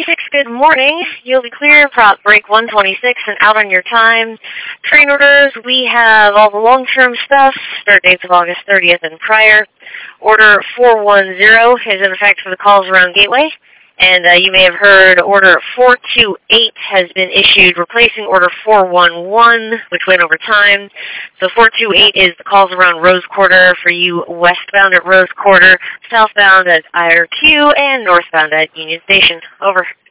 126, good morning. You'll be clear, prop break 126 and out on your time. Train orders, we have all the long-term stuff, start dates of August 30th and prior. Order 410 is in effect for the calls around Gateway. And you may have heard order 428 has been issued, replacing order 411, which went over time. So 428 is the calls around Rose Quarter for you westbound at Rose Quarter, southbound at IRQ, and northbound at Union Station. Over.